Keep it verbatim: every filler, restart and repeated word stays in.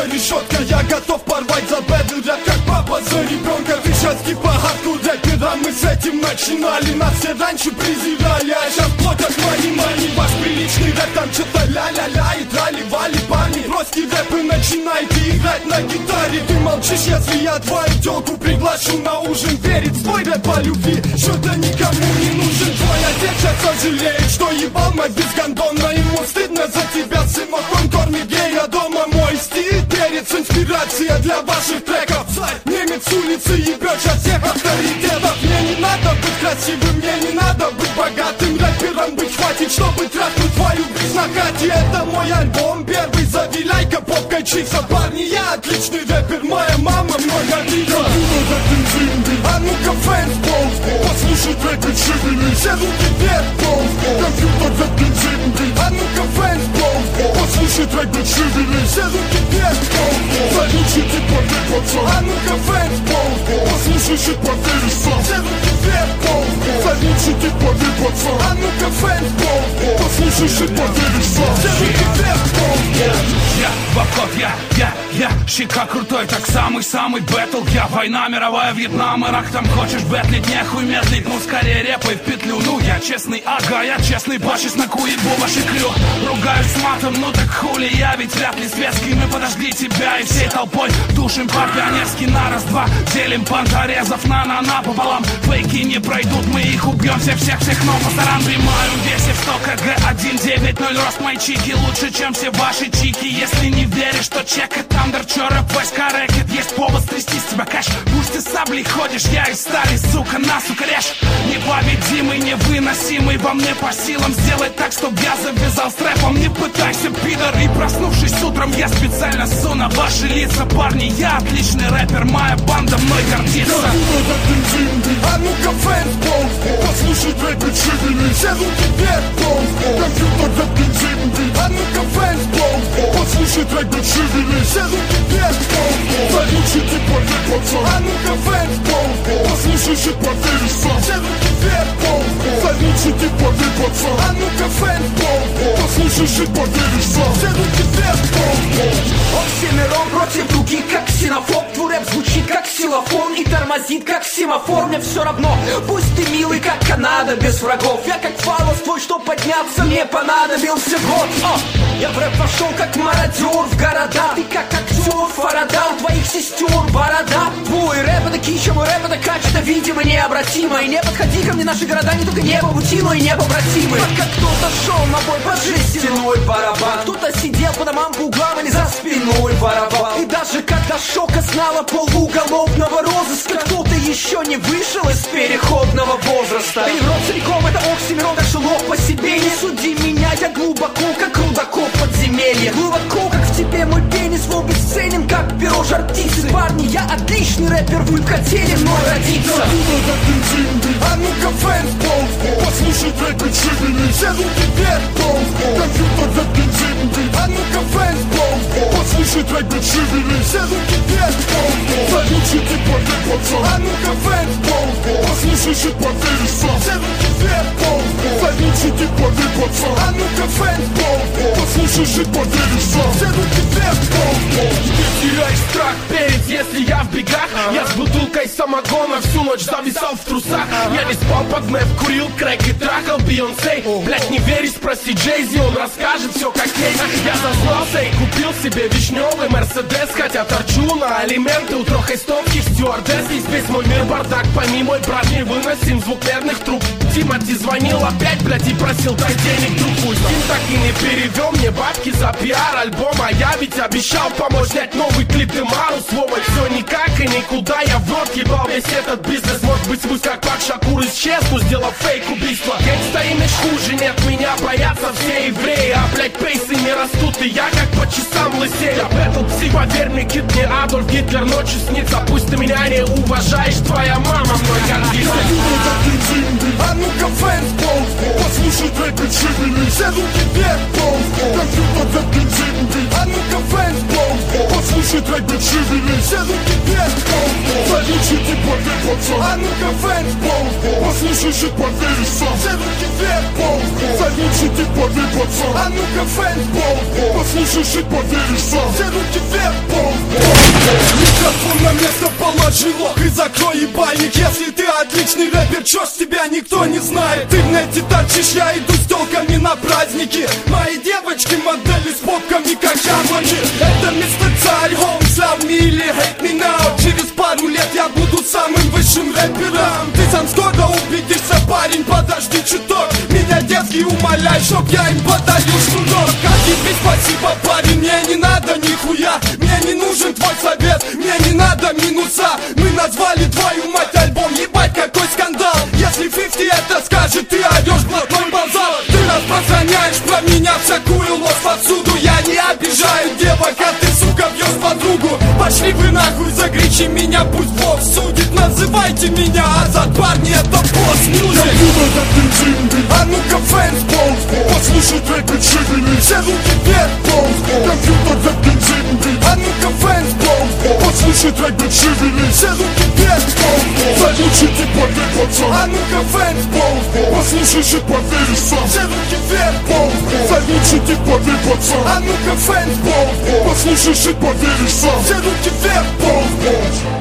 за решеткой. Я готов порвать за бэдл рэп, как папа за ребенка. Ты сейчас типа хардкор рэпера, мы с этим начинали. Нас все раньше презирали, а сейчас платят мани-мани. Ваш приличный рэп там что-то ля-ля-ля и трали-вали. Парни, просто рэпы начинайте играть на гитаре. Ты молчишь, если я твою тёлку приглашу на ужин. Верит в твой рэп по любви, что-то никому не нужен. Твой отец сейчас сожалеет, что ебал мать без гондона. Ему стыдно за тебя, сынок, он кормит гея дома. Мой стиль перец, инспирация для ваших треков. Немец с улицы ебет сейчас всех авторитетов. Мне не надо быть красивым, мне не надо быть богатым. Рэпером быть хватит, чтобы трахнуть твою жизнь на хате. Это мой альбом первый, завиляй-ка попкой чикса. Парни, я отличный рэпер, моя мама много видела. А ну-ка, фэнс, боунс, послушай трек и шевелись. Все руки вверх, боунс, компьютер за бензин. А ну-ка, фэнс, боунс, послушай трек и шевелись. Все руки вверх, боунс, залючи типа ты пацан. А ну-ка, фэнс, боунс, послушай шит поверишь сам. Все руки вверх, боунс, залючи типа ты пацан. А ну-ка, фэнс, боунс, послушай шит поверишь сам. Все руки вверх, боунс. Я в обход, я, я, я Щека крутой, так самый-самый бэтл. Я война мировая, Вьетнам, Ирак. Там хочешь бэтлить, нехуй медлить. Ну скорее репай в петлю. Ну я честный, ага, я честный. Башись на куебу, ваши крю. Ругаюсь с матом, ну так хули. Я ведь вряд ли светский. Мы подожди тебя и всей толпой душим по-пионерски на раз-два. Делим понторезов на-на-на пополам. Фейки не пройдут, мы их убьем всех-всех-всех. Но по сторонам прямаю, весив сто кг. один девять ноль рост мои чики. Лучше, чем все ваши чики. Если не веришь, то чекай Тандер, чё рэп, войска рэкет. Есть повод стрясти с тебя кэш. Пусть ты саблей ходишь, я из стали, сука, насука режь. Непобедимый, невыносимый, во мне по силам сделать так, чтоб я завязал с рэпом. Не пытайся, пидор, и проснувшись утром, я специально ссу на ваши лица. Парни, я отличный рэпер, моя банда мной гордится. А ну-ка, фэнс, боунс, послушай трек и шевелись. Все руки вверх, боунс, компьютер за бензин. А ну-ка, фэнс, боунс, послушай трек и шевелись. Все руки вверх, боунс, залючи типа ты пацан. А ну-ка, фэнс, боунс, послушай шит поверишь сам. Все руки вверх, боунс, залючи типа ты пацан. А ну-ка, фэнс, боунс, послушай шит поверишь сам. Все руки вверх, боунс. Он всемиром против других, как ксенофоб. Твой рэп звучит как ксилофон и тормозит, как семафор. Мне все равно, пусть ты милый, как Канада, без врагов. Я как фалос твой, чтоб подняться, мне понадобился год. О, я в рэп пошел как мародер в города. Ты как актер, Фарада, у твоих сестер борода. Твой рэп это кича, мой рэп это кач, это видимо необратимо. И не подходи ко мне, наши города не только небо пути, но и непобратимы. Пока кто-то шел на бой под жестяной барабан, кто-то сидел по домам, по углам или за спиной воровал. И даже когда шока знала полуголовного розыска, кто-то еще не вышел из переходного возраста. И рот целиком это оксимирон, так что лоб по себе. Не суди меня, я глубоко, как рудокоп подземелья. Глубоко, как в тебе мой пенис, в обесценен, как перо жар-птицы. Парни, я отличный рэпер, вы б хотели мной родиться. А ну-ка, фэнс, боунс, послушай трек и шевелись. Все руки вверх, боунс, компьютер за бензин. А ну-ка, фэнс, боунс, послушай трек и шевелись. Все руки вверх, боунс, залючи типа ты пацан. А ну-ка, фэнс, боунс, послушай шит поверишь сам. Все руки вверх, боунс, залючи типа ты пацан. А ну-ка, фэнс, боунс, послушай шит поверишь сам. Все руки вверх, боунс. Ты теряешь страх перед, если я в бегах. Я с бутылкой самогона всю ночь зависал в трусах. Я не спал под мэп, курил крэк и трахал Бейонсе. Блять, не веришь, спроси Джейзи, он расскажет все как есть. Я зазнался и купил себе вишневый Мерседес. Хотя торчу на алименты у трехэстонских стюардесс. Здесь весь мой мир бардак, пойми, мой брат, не выносим звук нервных труб. Тимати звонил опять, блять, и просил, дай денег, друг. Пусть Тим так и не перевел мне бабки за пиар альбома. Я ведь обещал помочь снять новый клип Демару. Слово все никак и никуда, я в рот ебал весь этот бизнес. Может быть, смысл как Пак Шакур исчезну, сделав фейк убийства. Гангста имидж хуже, нет меня, боятся все евреи. А блять, пейсы не растут, и я как по часам лысею. Я бэтл псих, поверь мне, кит, мне Адольф Гитлер ночью снится. Пусть ты меня не уважаешь, твоя мама мной гордится. А ну-ка, фэнс, боунс, послушай трек и шевелись. Все руки вверх, боунс, компьютер за бензин. А ну-ка, фэнс, боунс, послушай трек и шевелись. Все руки вверх, Завучи типовый пацан. А ну-ка фэнс, послушай жить, поверишь сам. Все руки вверх, завучи типовый пацан. А ну-ка фэнс, послушай жить, поверишь сам. Все руки вверх, микрофон на место положи, лох, и закрой ебальник. Если ты отличный рэпер, чё ж тебя никто не знает. Ты в нете торчишь, я иду с тёлками на праздники. Мои девочки модели с попками, как яблоки. Это мистер Царь, Holmes, love me или hate me now. Через пару лет я буду самым высшим рэпером. Ты сам скоро убедишься, парень, подожди чуток. Меня детки умоляй, чтоб я им подарил шнурок. Как тебе спасибо, парень, мне не надо нихуя. Мне не нужен твой совет, мне не надо минуса. Мы назвали твою мать альбом, ебать какой скандал. Если пятьдесят это скажет, ты орешь блатной базар. Ты распространяешь про меня всякую ложь повсюду. Я не обижаю девок, а ты, сука, бьешь подругу. Пошли вы нахуй, загречи меня, пусть Бог судит. Называйте меня Азат, парни, это босс мьюзик. А ну-ка фэнс, послушай трек и шевели. Все руки вверх, компьютер за бензин. А ну-ка фэнс, послушай трек и шевели. Все руки вверх, завучи типовый пацан. А ну-ка фэнс, послушай жить, поверишь сам. Все руки вверх, завучи типовый пацан. А ну-ка фэнс, послушай жить, поверишь сам. Все руки вверх,